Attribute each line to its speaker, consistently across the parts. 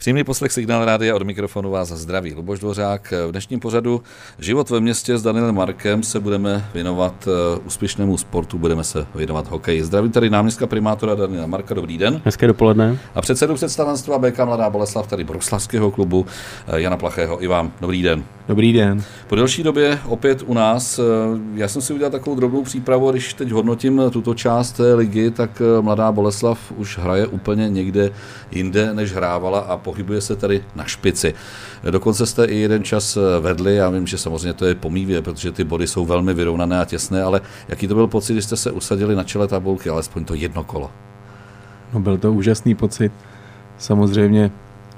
Speaker 1: Příjemný poslech Signál rádia, od mikrofonu vás zdraví Luboš Dvořák. V dnešním pořadu Život ve městě s Danielem Markem se budeme věnovat úspěšnému sportu, budeme se věnovat hokeji. Zdravím tady náměstka primátora Daniela Marka, dobrý den.
Speaker 2: Hezké dopoledne.
Speaker 1: A předsedu představenstva BK Mladá Boleslav, tady Bruslavského klubu, Jana Plachého, i vám dobrý den.
Speaker 3: Dobrý den.
Speaker 1: Po delší době opět u nás. Já jsem si udělal takovou drobnou přípravu, když teď hodnotím tuto část té ligy, tak Mladá Boleslav už hraje úplně někde jinde, než hrávala a pohybuje se tady na špici. Dokonce jste i jeden čas vedli, já vím, že samozřejmě to je pomíjivě, protože ty body jsou velmi vyrovnané a těsné, ale jaký to byl pocit, když jste se usadili na čele tabulky, alespoň to jedno kolo?
Speaker 3: No, byl to úžasný pocit. Samozřejmě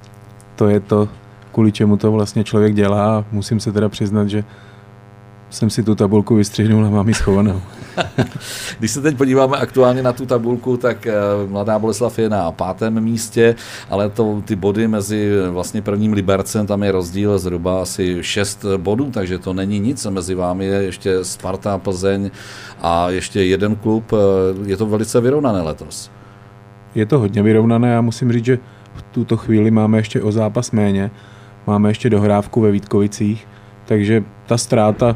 Speaker 3: to je to, kvůli čemu to vlastně člověk dělá. Musím se teda přiznat, že jsem si tu tabulku vystřihnul a mám ji schovanou.
Speaker 1: Když se teď podíváme aktuálně na tu tabulku, tak Mladá Boleslav je na 5. místě, ale ty body mezi vlastně prvním Libercem, tam je rozdíl zhruba asi 6 bodů, takže to není nic. Mezi vámi je ještě Sparta, Plzeň a ještě jeden klub. Je to velice vyrovnané letos.
Speaker 3: Je to hodně vyrovnané, já musím říct, že v tuto chvíli máme ještě o zápas méně. Máme ještě dohrávku ve Vítkovicích, takže ta ztráta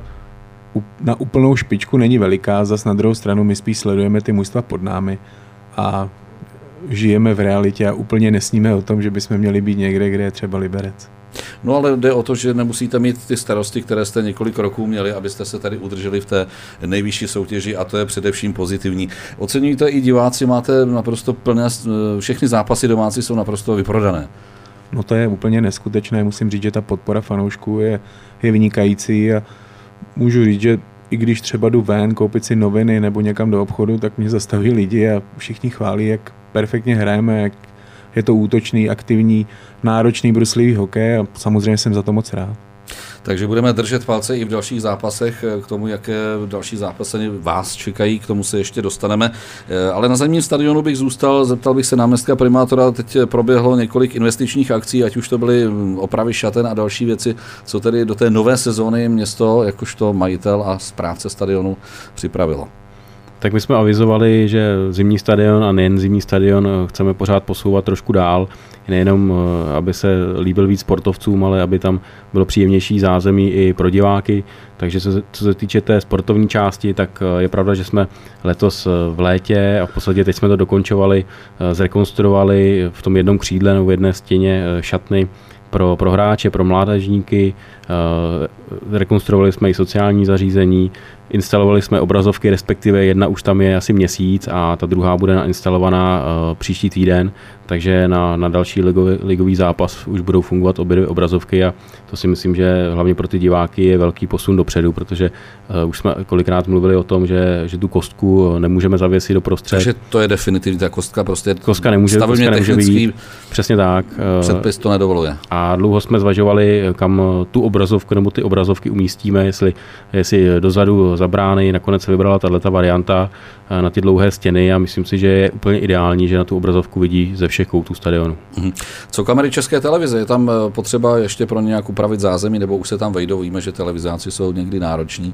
Speaker 3: na úplnou špičku není veliká, zas na druhou stranu my spíš sledujeme ty mužstva pod námi a žijeme v realitě a úplně nesníme o tom, že bychom měli být někde, kde je třeba Liberec.
Speaker 1: No ale jde o to, že nemusíte mít ty starosti, které jste několik roků měli, abyste se tady udrželi v té nejvyšší soutěži, a to je především pozitivní. Oceňujte i diváci, máte naprosto plné, všechny zápasy domácí jsou naprosto vyprodané.
Speaker 3: No to je úplně neskutečné, musím říct, že ta podpora fanoušků je vynikající a můžu říct, že i když třeba jdu ven koupit si noviny nebo někam do obchodu, tak mě zastaví lidi a všichni chválí, jak perfektně hrajeme, jak je to útočný, aktivní, náročný, bruslivý hokej a samozřejmě jsem za to moc rád.
Speaker 1: Takže budeme držet palce i v dalších zápasech, k tomu, jaké další zápasy vás čekají, k tomu se ještě dostaneme. Ale na zimním stadionu bych zůstal, zeptal bych se náměstka primátora, teď proběhlo několik investičních akcí, ať už to byly opravy šaten a další věci, co tedy do té nové sezóny město, jakožto majitel a správce stadionu připravilo.
Speaker 2: Tak my jsme avizovali, že zimní stadion a nejen zimní stadion chceme pořád posouvat trošku dál, nejenom aby se líbil víc sportovcům, ale aby tam bylo příjemnější zázemí i pro diváky. Takže co se týče té sportovní části, tak je pravda, že jsme letos v létě a v podstatě teď jsme to dokončovali, zrekonstruovali v tom jednom křídle nebo v jedné stěně šatny pro hráče, pro mládežníky, rekonstruovali jsme i sociální zařízení, instalovali jsme obrazovky, respektive jedna už tam je asi měsíc a ta druhá bude nainstalovaná příští týden, takže na další ligový zápas už budou fungovat obě dvě obrazovky a to si myslím, že hlavně pro ty diváky je velký posun dopředu, protože už jsme kolikrát mluvili o tom, že tu kostku nemůžeme zavěsit do prostřed.
Speaker 1: Takže to je definitivní, ta kostka prostě
Speaker 2: kostka nemůže být. Přesně tak.
Speaker 1: Předpis to nedovoluje.
Speaker 2: A dlouho jsme zvažovali, kam tu obrazovku nebo ty obrazovky umístíme, jestli dozadu za brány, nakonec se vybrala tato varianta na ty dlouhé stěny a myslím si, že je úplně ideální, že na tu obrazovku vidí ze všech koutů stadionu.
Speaker 1: Co kamery České televize? Je tam potřeba ještě pro nějak upravit zázemí, nebo už se tam vejdou? Víme, že televizáci jsou někdy nároční.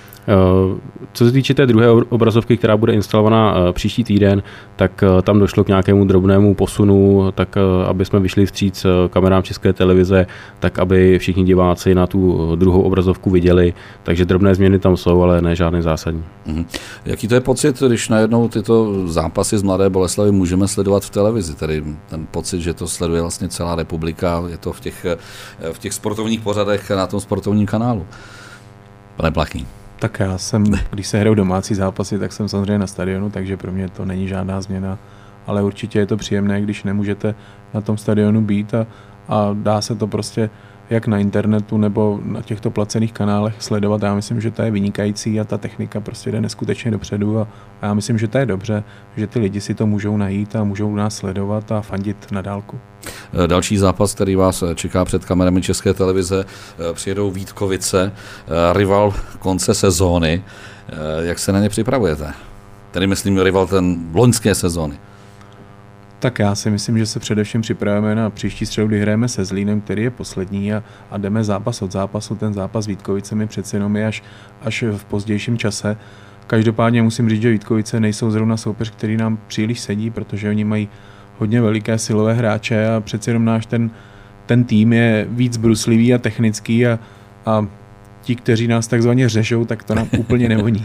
Speaker 2: Co se týče té druhé obrazovky, která bude instalovaná příští týden, tak tam došlo k nějakému drobnému posunu, tak aby jsme vyšli vstříc kamerám České televize, tak aby všichni diváci na tu druhou obrazovku viděli. Takže drobné změny tam jsou, ale ne žádné zásadní.
Speaker 1: Jaký to je pocit, když najednou tyto zápasy z Mladé Boleslavi můžeme sledovat v televizi? Tedy ten pocit, že to sleduje vlastně celá republika, je to v těch sportovních pořadech na tom sportovním kanálu. Pane Plachý.
Speaker 3: Tak já když se hrajou domácí zápasy, tak jsem samozřejmě na stadionu, takže pro mě to není žádná změna, ale určitě je to příjemné, když nemůžete na tom stadionu být a dá se to prostě jak na internetu nebo na těchto placených kanálech sledovat. Já myslím, že to je vynikající a ta technika prostě jde neskutečně dopředu a já myslím, že to je dobře, že ty lidi si to můžou najít a můžou nás sledovat a fandit na dálku.
Speaker 1: Další zápas, který vás čeká před kamerami České televize, přijedou Vítkovice, rival konce sezóny. Jak se na ně připravujete? Tedy myslím rival ten loňské sezóny.
Speaker 3: Tak já si myslím, že se především připravujeme na příští středu, kdy hrajeme se Zlínem, který je poslední a jdeme zápas od zápasu. Ten zápas s Vítkovicemi přece jenom je až v pozdějším čase. Každopádně musím říct, že Vítkovice nejsou zrovna soupeř, který nám příliš sedí, protože oni mají hodně veliké silové hráče a přeci jenom náš ten tým je víc bruslivý a technický a ti, kteří nás takzvaně řežou, tak to nám úplně nevoní.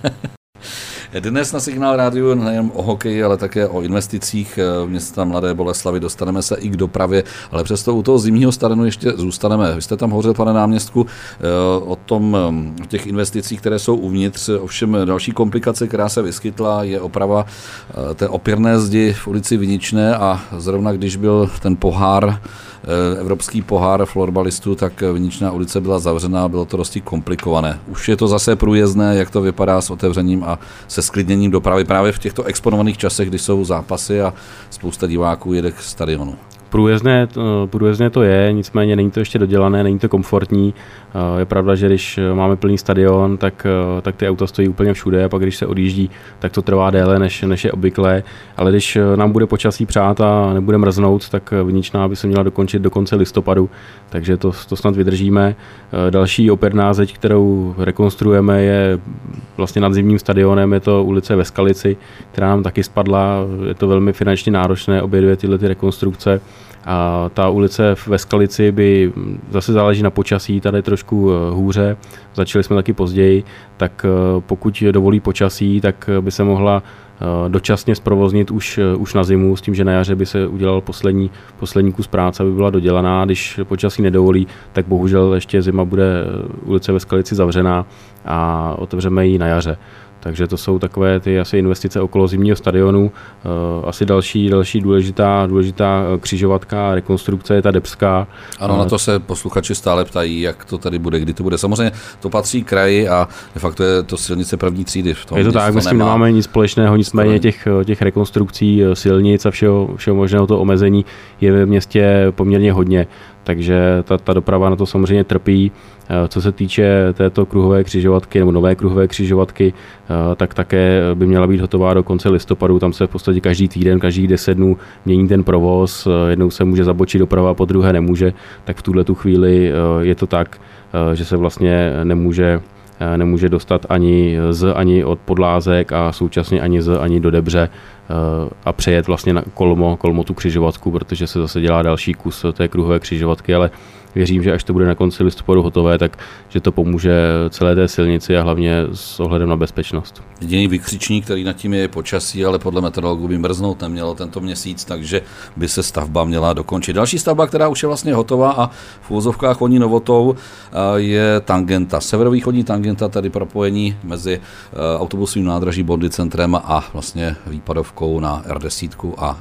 Speaker 1: Dnes na Signál rádiu nejen o hokeji, ale také o investicích města Mladé Boleslavi. Dostaneme se i k dopravě, ale přesto u toho zimního stadionu ještě zůstaneme. Vy jste tam hovořil, pane náměstku, o těch investicích, které jsou uvnitř. Ovšem další komplikace, která se vyskytla, je oprava té opěrné zdi v ulici Viničné a zrovna když byl ten evropský pohár florbalistů, tak Viničná ulice byla zavřená, bylo to dosti komplikované. Už je to zase průjezdné, jak to vypadá s otevřením a se sklidněním dopravy právě v těchto exponovaných časech, kdy jsou zápasy a spousta diváků jede k stadionu.
Speaker 2: Průjezdné to je, nicméně není to ještě dodělané, není to komfortní. Je pravda, že když máme plný stadion, tak ty auta stojí úplně všude a pak když se odjíždí, tak to trvá déle, než je obvyklé. Ale když nám bude počasí přát a nebude mrznout, tak Viničná by se měla dokončit do konce listopadu, takže to snad vydržíme. Další opěrná zeď, kterou rekonstruujeme, je vlastně nad zimním stadionem, je to ulice ve Skalici, která nám taky spadla. Je to velmi finančně náročné, obě dvě tyhle rekonstrukce. A ta ulice ve Skalici by zase záleží na počasí, tady trošku hůře, začali jsme taky později, tak pokud dovolí počasí, tak by se mohla dočasně zprovoznit už na zimu, s tím, že na jaře by se udělal poslední kus práce, aby byla dodělaná. Když počasí nedovolí, tak bohužel ještě zima bude ulice ve Skalici zavřená a otevřeme ji na jaře. Takže to jsou takové ty asi investice okolo zimního stadionu. Asi další důležitá křižovatka, rekonstrukce je ta Debská.
Speaker 1: Ano, na to se posluchači stále ptají, jak to tady bude, kdy to bude. Samozřejmě to patří kraji a de facto je to silnice první třídy. V tom
Speaker 2: je to tak, my s tím nemáme nic společného, nicméně těch rekonstrukcí silnic a všeho možného to omezení je ve městě poměrně hodně. Takže ta doprava na to samozřejmě trpí. Co se týče této kruhové křižovatky nebo nové kruhové křižovatky, tak také by měla být hotová do konce listopadu. Tam se v podstatě každý týden, každých 10 dnů mění ten provoz. Jednou se může zabočit doprava, po druhé nemůže. Tak v tuhletu chvíli je to tak, že se vlastně nemůže dostat ani od Podlázek a současně ani do Debře a přejet vlastně na kolmo tu křižovatku, protože se zase dělá další kus té kruhové křižovatky, ale věřím, že až to bude na konci listopadu hotové, tak že to pomůže celé té silnici a hlavně s ohledem na bezpečnost.
Speaker 1: Jediný vykřičník, který nad tím je počasí, ale podle meteorologů by mrznout nemělo tento měsíc, takže by se stavba měla dokončit. Další stavba, která už je vlastně hotová a v uvozovkách voní novotou, je tangenta. Severovýchodní tangenta, tady propojení mezi autobusovým nádraží Bondy centrem a vlastně výpadovkou na R10 a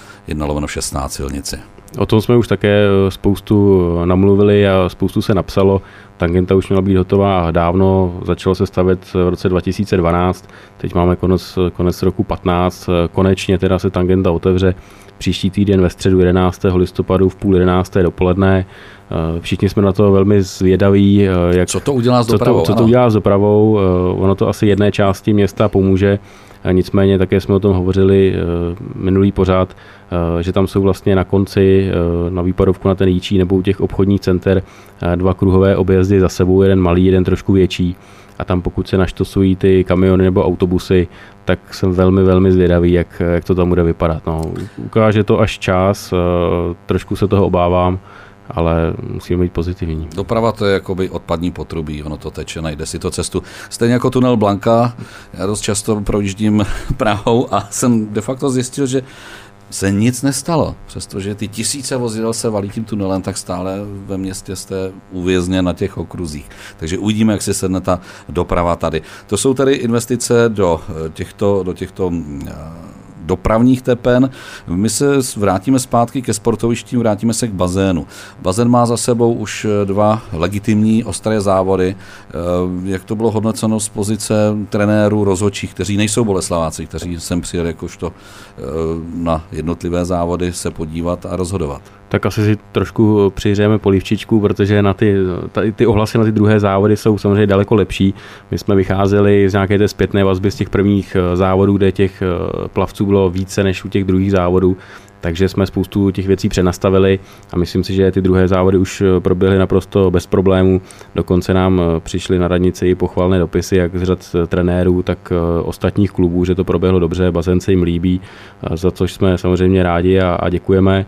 Speaker 1: 1/16 silnici.
Speaker 2: O tom jsme už také spoustu namluvili a spoustu se napsalo. Tangenta už měla být hotová dávno, začalo se stavět v roce 2012, teď máme konec roku 15, konečně teda se tangenta otevře příští týden ve středu 11. listopadu v 10:30 dopoledne. Všichni jsme na to velmi zvědaví.
Speaker 1: Co to udělá s dopravou?
Speaker 2: Co to udělá s dopravou? Ono to asi jedné části města pomůže. Nicméně také jsme o tom hovořili minulý pořad, že tam jsou vlastně na konci, na výpadovku na ten Jíčí nebo u těch obchodních center 2 kruhové objezdy za sebou, jeden malý, jeden trošku větší. A tam pokud se naštosují ty kamiony nebo autobusy, tak jsem velmi, velmi zvědavý, jak to tam bude vypadat. No, ukáže to až čas, trošku se toho obávám, ale musíme být pozitivní.
Speaker 1: Doprava to je jakoby odpadní potrubí, ono to teče, najde si to cestu. Stejně jako tunel Blanka, já dost často projíždím Prahou a jsem de facto zjistil, že se nic nestalo. Přestože ty tisíce vozidel se valí tím tunelem, tak stále ve městě jste uvězněn na těch okruzích. Takže uvidíme, jak se sedne ta doprava tady. To jsou tady investice do těchto dopravních tepen. My se vrátíme zpátky ke sportovištím, vrátíme se k bazénu. Bazén má za sebou už 2 legitimní ostré závody. Jak to bylo hodnoceno z pozice trenérů, rozhodčích, kteří nejsou Boleslaváci, kteří sem přijeli jakožto na jednotlivé závody se podívat a rozhodovat?
Speaker 2: Tak asi si trošku přihřejeme polívčičku, protože ty ohlasy na ty druhé závody jsou samozřejmě daleko lepší. My jsme vycházeli z nějaké té zpětné vazby z těch prvních závodů, kde těch plavců bylo více než u těch druhých závodů, takže jsme spoustu těch věcí přenastavili a myslím si, že ty druhé závody už proběhly naprosto bez problémů. Dokonce nám přišly na radnici i pochvalné dopisy, jak z řad trenérů, tak ostatních klubů, že to proběhlo dobře, bazén se jim líbí, za což jsme samozřejmě rádi a děkujeme.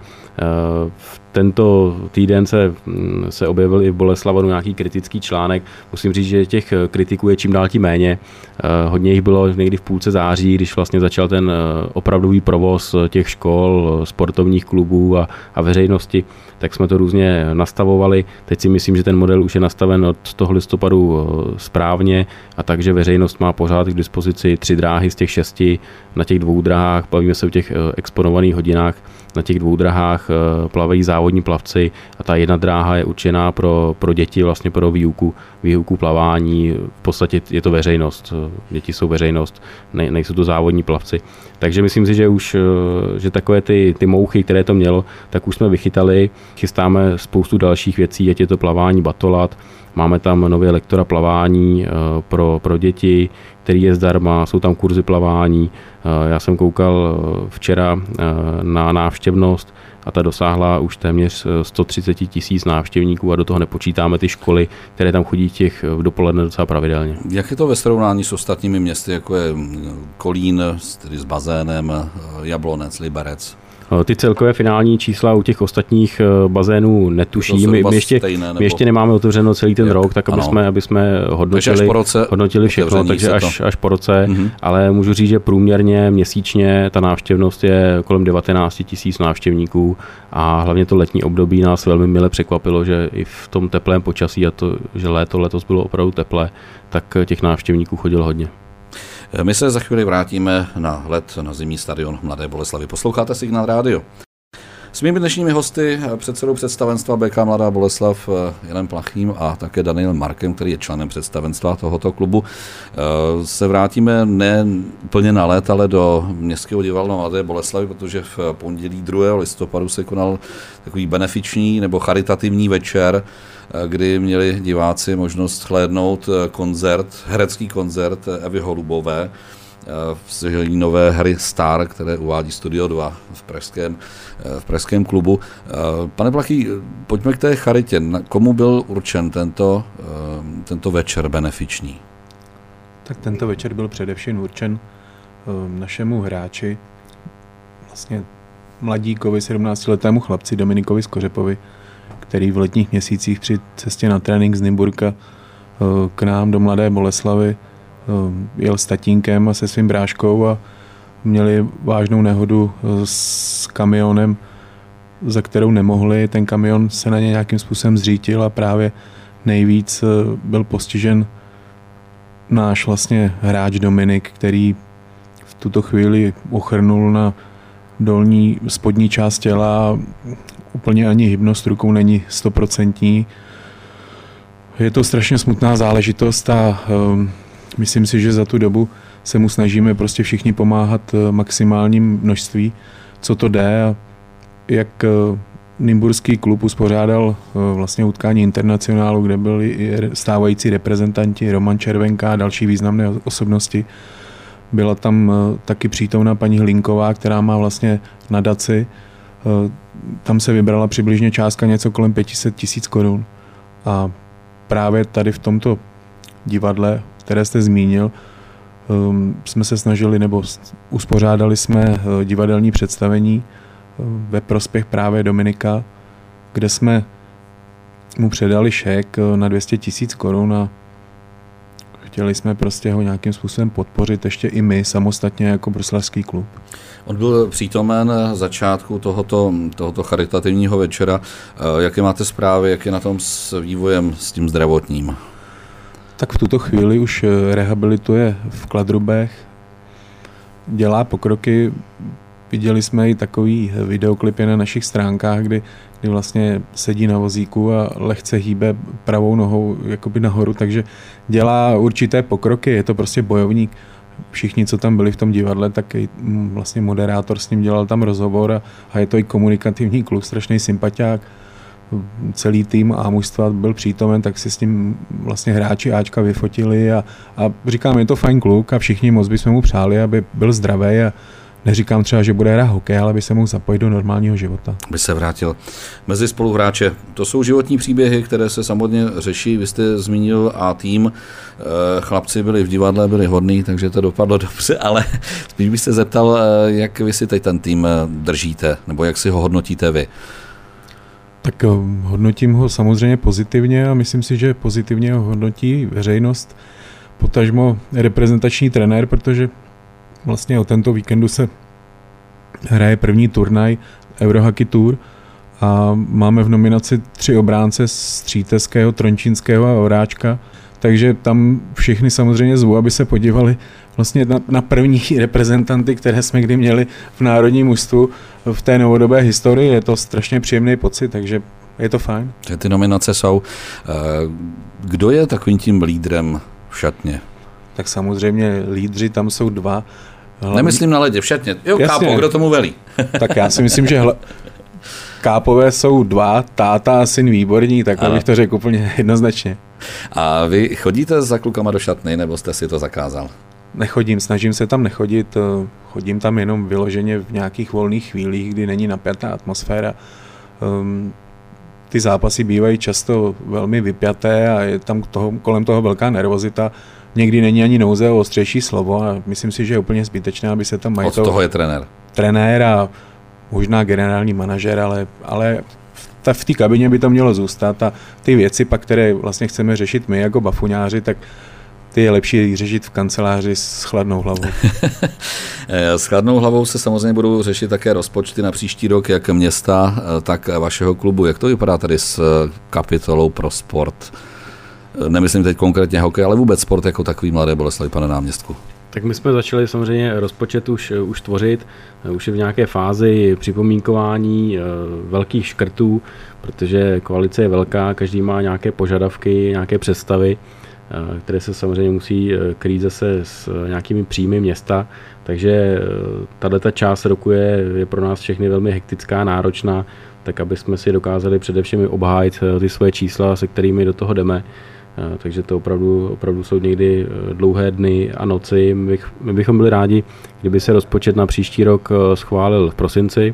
Speaker 2: Tento týden se objevil i v Boleslavanu nějaký kritický článek. Musím říct, že těch kritiků je čím dál tím méně. Hodně jich bylo někdy v půlce září, když vlastně začal ten opravdový provoz těch škol, sportovních klubů a veřejnosti, tak jsme to různě nastavovali. Teď si myslím, že ten model už je nastaven od toho listopadu správně a takže veřejnost má pořád k dispozici 3 dráhy z těch 6 na těch 2 drahách. Bavíme se o těch exponovaných hodinách. Na těch 2 drahách plavejí závodní plavci a ta jedna dráha je určená pro děti, vlastně pro výuku plavání. V podstatě je to veřejnost. Děti jsou veřejnost, nejsou to závodní plavci. Takže myslím si, že takové ty mouchy, které to mělo, tak už jsme vychytali. Chystáme spoustu dalších věcí, ať je to plavání batolat. Máme tam nově lektora plavání pro děti, který je zdarma, jsou tam kurzy plavání. Já jsem koukal včera na návštěvnost a ta dosáhla už téměř 130 000 návštěvníků a do toho nepočítáme ty školy, které tam chodí v dopoledne docela pravidelně.
Speaker 1: Jak je to ve srovnání s ostatními městy, jako je Kolín, tedy s bazénem, Jablonec, Liberec?
Speaker 2: Ty celkové finální čísla u těch ostatních bazénů netuším. My ještě nemáme otevřeno celý ten rok, tak aby jsme hodnotili všechno, takže až po roce. Ale můžu říct, že průměrně měsíčně ta návštěvnost je kolem 19 000 návštěvníků a hlavně to letní období nás velmi mile překvapilo, že i v tom teplém počasí a to, že letos bylo opravdu teplé, tak těch návštěvníků chodilo hodně.
Speaker 1: My se za chvíli vrátíme na let na zimní stadion Mladé Boleslavi. Posloucháte Signál rádio. S mými dnešními hosty, předsedou představenstva BK Mladá Boleslav Janem Plachým a také Danielem Markem, který je členem představenstva tohoto klubu, se vrátíme ne úplně na let, ale do Městského divadla Mladé Boleslavy, protože v pondělí 2. listopadu se konal takový benefiční nebo charitativní večer, kdy měli diváci možnost shlédnout herecký koncert Evy Holubové z její nové hry Star, které uvádí Studio 2 v pražském klubu. Pane Plachý, pojďme k té charitě. Komu byl určen tento večer benefiční?
Speaker 3: Tak tento večer byl především určen našemu hráči, vlastně mladíkovi, 17letému chlapci Dominikovi Skořepovi, který v letních měsících při cestě na trénink z Nymburka k nám do Mladé Boleslavy jel s tatínkem a se svým bráškou a měli vážnou nehodu s kamionem, za kterou nemohli. Ten kamion se na ně nějakým způsobem zřítil a právě nejvíc byl postižen náš vlastně hráč Dominik, který v tuto chvíli ochrnul na spodní část těla, úplně ani hybnost rukou není 100%. Je to strašně smutná záležitost a myslím si, že za tu dobu se mu snažíme prostě všichni pomáhat maximálním množství, co to jde. A jak nymburský klub uspořádal vlastně utkání internacionálu, kde byli stávající reprezentanti Roman Červenka a další významné osobnosti. Byla tam taky přítomná paní Hlinková, která má vlastně nadaci. Tam se vybrala přibližně částka něco kolem 500 000 korun. A právě tady v tomto divadle, které jste zmínil, jsme se snažili, nebo uspořádali jsme divadelní představení ve prospěch právě Dominika, kde jsme mu předali šek na 200 000 korun a chtěli jsme prostě ho nějakým způsobem podpořit ještě i my samostatně jako bruslavský klub.
Speaker 1: On byl přítomen začátku tohoto charitativního večera. Jaké máte zprávy, jak je na tom s vývojem s tím zdravotním?
Speaker 3: Tak v tuto chvíli už rehabilituje v Kladrubech, dělá pokroky. Viděli jsme i takový videoklip na našich stránkách, kdy vlastně sedí na vozíku a lehce hýbe pravou nohou jakoby nahoru, takže dělá určité pokroky, je to prostě bojovník. Všichni, co tam byli v tom divadle, tak i vlastně moderátor s ním dělal tam rozhovor a je to i komunikativní kluk, strašný sympatiák. Celý tým a mužstva byl přítomen, tak si s ním vlastně hráči Ačka vyfotili a říkám, je to fajn kluk a všichni moc bychom mu přáli, aby byl zdravý a neříkám třeba, že bude hrát hokej, ale by se mohl zapojit do normálního života.
Speaker 1: By se vrátil mezi spoluhráče. To jsou životní příběhy, které se samotně řeší. Vy jste zmínil a tým, chlapci byli v divadle, byli hodný, takže to dopadlo dobře, ale spíš bych se zeptal, jak vy si teď ten tým držíte, nebo jak si ho hodnotíte vy?
Speaker 3: Tak hodnotím ho samozřejmě pozitivně a myslím si, že pozitivně ho hodnotí veřejnost, potažmo reprezentační trenér, protože vlastně o tento víkendu se hraje první turnaj Eurohockey Tour a máme v nominaci 3 obránce Stříteského, Trončínského a Oráčka, takže tam všichni samozřejmě zvu, aby se podívali vlastně na první reprezentanty, které jsme kdy měli v národním mužstvu v té novodobé historii. Je to strašně příjemný pocit, takže je to fajn.
Speaker 1: Ty nominace jsou. Kdo je takovým tím lídrem v šatně?
Speaker 3: Tak samozřejmě lídři tam jsou 2.
Speaker 1: Nemyslím na ledě, v šatně. Jo, jasně. Kápo, kdo tomu velí?
Speaker 3: Tak já si myslím, že kápové jsou 2, táta a syn Výborní, tak bych to řekl úplně jednoznačně.
Speaker 1: A vy chodíte za klukama do šatny, nebo jste si to zakázal?
Speaker 3: Nechodím, snažím se tam nechodit, chodím tam jenom vyloženě v nějakých volných chvílích, kdy není napjatá atmosféra. Ty zápasy bývají často velmi vypjaté a je tam kolem toho velká nervozita. Někdy není ani nouze o ostřejší slovo a myslím si, že je úplně zbytečné, aby se tam majitel...
Speaker 1: Od toho je trenér.
Speaker 3: Trenér a možná generální manažer, ale v té kabině by to mělo zůstat a ty věci, pak, které vlastně chceme řešit my jako bafuňáři, tak ty je lepší řešit v kanceláři s chladnou hlavou.
Speaker 1: S chladnou hlavou se samozřejmě budou řešit také rozpočty na příští rok, jak města, tak vašeho klubu. Jak to vypadá tady s kapitolou pro sport? Nemyslím teď konkrétně hokej, ale vůbec sport jako takový, Mladé Boleslavi, pane náměstku.
Speaker 2: Tak my jsme začali samozřejmě rozpočet už tvořit, už je v nějaké fázi připomínkování velkých škrtů, protože koalice je velká, každý má nějaké požadavky, nějaké představy, které se samozřejmě musí krýt zase s nějakými příjmy města, takže tato část roku je pro nás všechny velmi hektická, náročná, tak aby jsme si dokázali především obhájit ty svoje čísla, se kterými do toho jdeme. Takže to opravdu jsou někdy dlouhé dny a noci. My bychom byli rádi, kdyby se rozpočet na příští rok schválil v prosinci.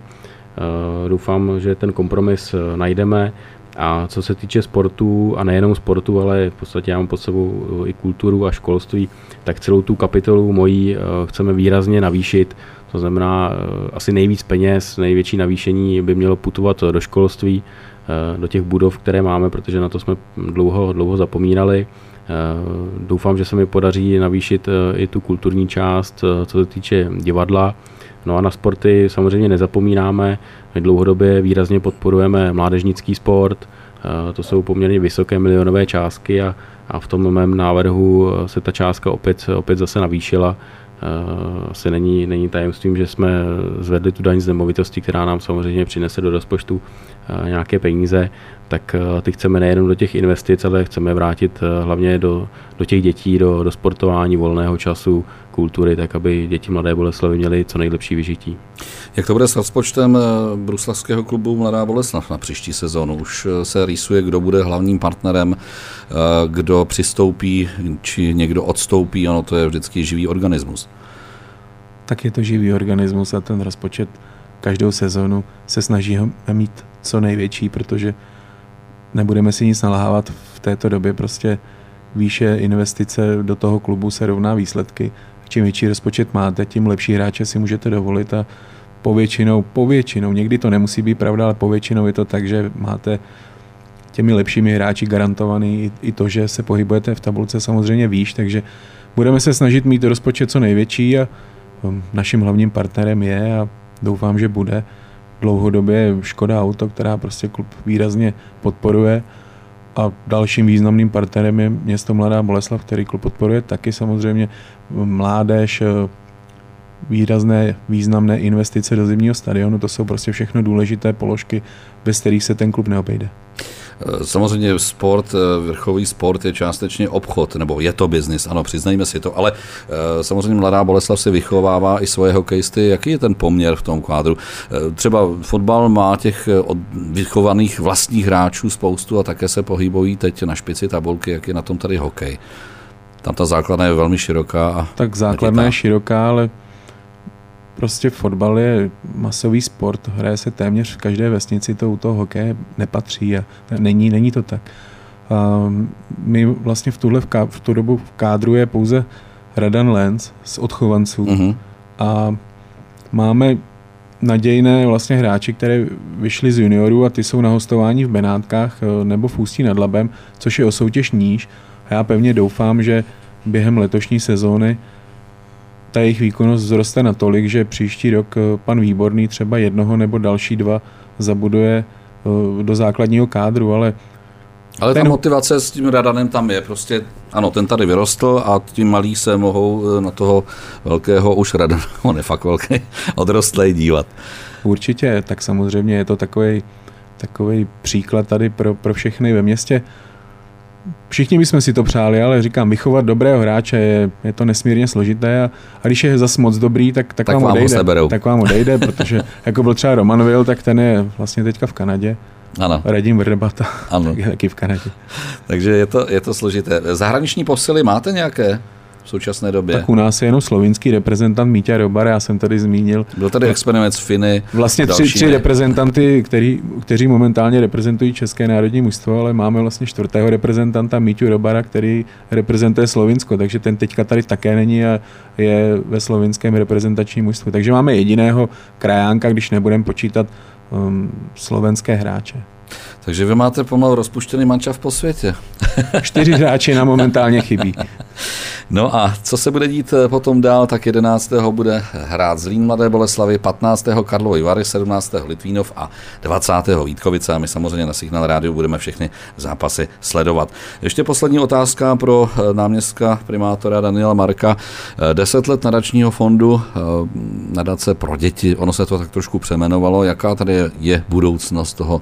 Speaker 2: Doufám, že ten kompromis najdeme. A co se týče sportu, a nejenom sportu, ale v podstatě já mám pod sebou i kulturu a školství, tak celou tu kapitolu mojí chceme výrazně navýšit. To znamená asi nejvíc peněz, největší navýšení by mělo putovat do školství, do těch budov, které máme, protože na to jsme dlouho zapomínali. Doufám, že se mi podaří navýšit i tu kulturní část, co se týče divadla. No a na sporty samozřejmě nezapomínáme. My dlouhodobě výrazně podporujeme mládežnický sport. To jsou poměrně vysoké milionové částky a v tom mém návrhu se ta částka opět zase navýšila. Asi není tajemstvím, že jsme zvedli tu daň z nemovitosti, která nám samozřejmě přinese do rozpočtu nějaké peníze, tak ty chceme nejenom do těch investic, ale chceme vrátit hlavně do těch dětí, do sportování, volného času, kultury, tak aby děti Mladé Boleslavi měly co nejlepší vyžití.
Speaker 1: Jak to bude s rozpočtem bruslavského klubu Mladá Boleslav na příští sezónu? Už se rýsuje, kdo bude hlavním partnerem, kdo přistoupí, či někdo odstoupí, ono to je vždycky živý organismus.
Speaker 3: Tak je to živý organismus a ten rozpočet každou sezónu se snaží mít co největší, protože nebudeme si nic nalhávat v této době, prostě výše investice do toho klubu se rovná výsledky. Čím větší rozpočet máte, tím lepší hráče si můžete dovolit a povětšinou, někdy to nemusí být pravda, ale povětšinou je to tak, že máte těmi lepšími hráči garantovaný i to, že se pohybujete v tabulce samozřejmě výš, takže budeme se snažit mít rozpočet co největší a naším hlavním partnerem je a doufám, že bude dlouhodobě Škoda Auto, která prostě klub výrazně podporuje a dalším významným partnerem je město Mladá Boleslav, který klub podporuje taky samozřejmě mládež, významné investice do zimního stadionu, to jsou prostě všechno důležité položky, bez kterých se ten klub neobejde.
Speaker 1: Samozřejmě sport, vrcholový sport je částečně obchod, nebo je to biznis, ano, přiznejme si to, ale samozřejmě Mladá Boleslav si vychovává i svoje hokejisty. Jaký je ten poměr v tom kvádru? Třeba fotbal má těch vychovaných vlastních hráčů spoustu a také se pohybují teď na špici tabulky, jak je na tom tady hokej. Tam ta základna je velmi široká.
Speaker 3: Tak základna je široká, ale prostě fotbal je masový sport, hraje se téměř v každé vesnici, to u toho hokeje nepatří a není to tak. A my vlastně v tu dobu v kádru je pouze Radan Lenz z odchovanců a máme nadějné vlastně hráči, které vyšli z juniorů a ty jsou na hostování v Benátkách nebo v Ústí nad Labem, což je o soutěž níž. A já pevně doufám, že během letošní sezóny ta jejich výkonnost vzroste natolik, že příští rok pan Výborný třeba jednoho nebo další dva zabuduje do základního kádru, ale
Speaker 1: ta motivace s tím Radanem tam je, prostě ano, ten tady vyrostl a ti malí se mohou na toho velkého už Radana, on je fakt velký, odrostlej dívat.
Speaker 3: Určitě, tak samozřejmě je to takový příklad tady pro všechny ve městě. Všichni bychom si to přáli, ale říkám, vychovat dobrého hráče je to nesmírně složité a když je zas moc dobrý, tak vám odejde. Tak vám odejde, protože jako byl třeba Roman Will, tak ten je vlastně teďka v Kanadě.
Speaker 1: Ano.
Speaker 3: Radim Vrdebata, taky v Kanadě.
Speaker 1: Takže je to složité. Zahraniční posily máte nějaké v současné době?
Speaker 3: Tak u nás je jenom slovinský reprezentant Míťa Robar, já jsem tady zmínil.
Speaker 1: Byl tady experiment s Finy.
Speaker 3: Vlastně tři reprezentanty, kteří momentálně reprezentují české národní mužstvo, ale máme vlastně čtvrtého reprezentanta Míťu Robara, který reprezentuje Slovinsko, takže ten teďka tady také není a je ve slovinském reprezentačním mužstvu. Takže máme jediného krajánka, když nebudeme počítat slovenské hráče.
Speaker 1: Takže vy máte pomalu rozpuštěný mančav po světě.
Speaker 3: 4 hráči nám momentálně chybí.
Speaker 1: No a co se bude dít potom dál, tak 11. bude hrát Zlín Mladé Boleslavi, 15. Karlovy Vary, 17. Litvínov a 20. Vítkovice a my samozřejmě na Signál rádiu budeme všechny zápasy sledovat. Ještě poslední otázka pro náměstka primátora Daniela Marka. 10 let nadačního fondu, nadace pro děti, ono se to tak trošku přeměnovalo. Jaká tady je budoucnost toho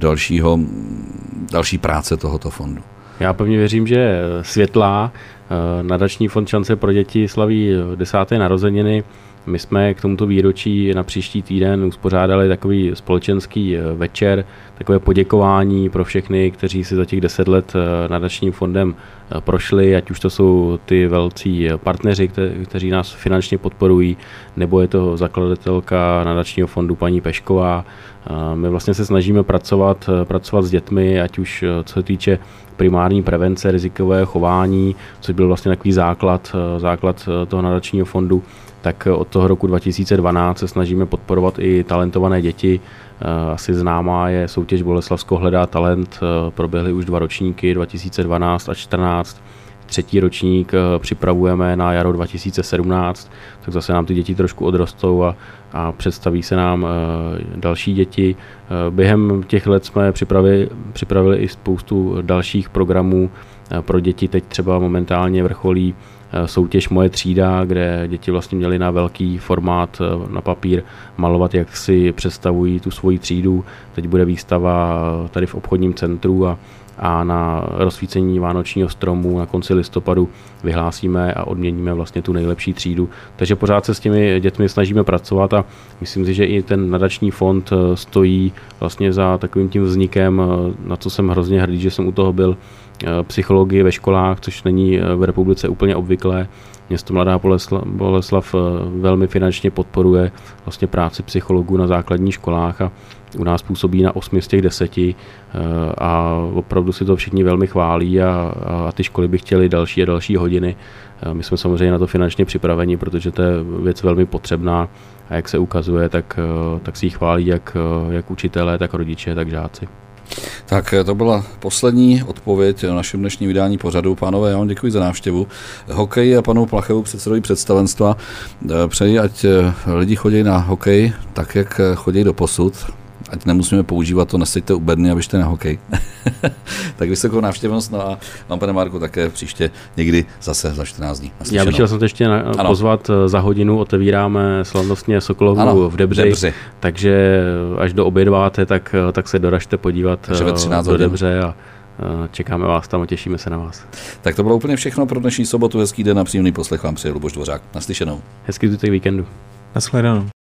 Speaker 1: další práce tohoto fondu?
Speaker 2: Já pevně věřím, že světlá. Nadační fond Šance pro děti slaví 10. narozeniny. My jsme k tomuto výročí na příští týden uspořádali takový společenský večer, takové poděkování pro všechny, kteří si za těch 10 let nadačním fondem prošli, ať už to jsou ty velcí partneři, kteří nás finančně podporují, nebo je to zakladatelka nadačního fondu paní Pešková. My vlastně se snažíme pracovat s dětmi, ať už co se týče primární prevence rizikového chování, což byl vlastně takový základ toho nadačního fondu, tak od toho roku 2012 se snažíme podporovat i talentované děti. Asi známá je soutěž Boleslavsko hledá talent, proběhly už 2 ročníky, 2012 a 2014. 3. ročník připravujeme na jaro 2017, tak zase nám ty děti trošku odrostou a představí se nám další děti. Během těch let jsme připravili i spoustu dalších programů pro děti. Teď třeba momentálně vrcholí soutěž Moje třída, kde děti vlastně měly na velký formát na papír malovat, jak si představují tu svoji třídu. Teď bude výstava tady v obchodním centru a na rozsvícení vánočního stromu na konci listopadu vyhlásíme a odměníme vlastně tu nejlepší třídu. Takže pořád se s těmi dětmi snažíme pracovat a myslím si, že i ten nadační fond stojí vlastně za takovým tím vznikem, na co jsem hrozně hrdý, že jsem u toho byl, psychologii ve školách, což není v republice úplně obvyklé. Město Mladá Boleslav velmi finančně podporuje vlastně práci psychologů na základních školách a u nás působí na 8 z těch 10 a opravdu si to všichni velmi chválí a ty školy by chtěly další a další hodiny. My jsme samozřejmě na to finančně připraveni, protože to je věc velmi potřebná a jak se ukazuje, tak si ji chválí jak učitelé, tak rodiče, tak žáci.
Speaker 1: Tak to byla poslední odpověď na našem dnešním vydání pořadu. Pánové, já vám děkuji za návštěvu. Hokej a panu Plachevu, předsedovi představenstva. Přeji, ať lidi chodí na hokej tak, jak chodí do posud. Ať nemusíme používat to, neseďte u bedny a běžte na hokej. Tak vysokou návštěvnost, no a vám, pane Marku, také příště někdy zase za 14 dní.
Speaker 2: Já bych chtěl jsem ještě pozvat, za hodinu otevíráme slavnostně Sokolovu v Debři, takže až do obědváte, tak se doražte podívat do Debře a čekáme vás tam a těšíme se na vás.
Speaker 1: Tak to bylo úplně všechno pro dnešní sobotu. Hezký den a příjemný poslech vám přeje Luboš Dvořák. Naslyšenou.
Speaker 2: Hezký zbytek víkendu.
Speaker 3: Nashledanou.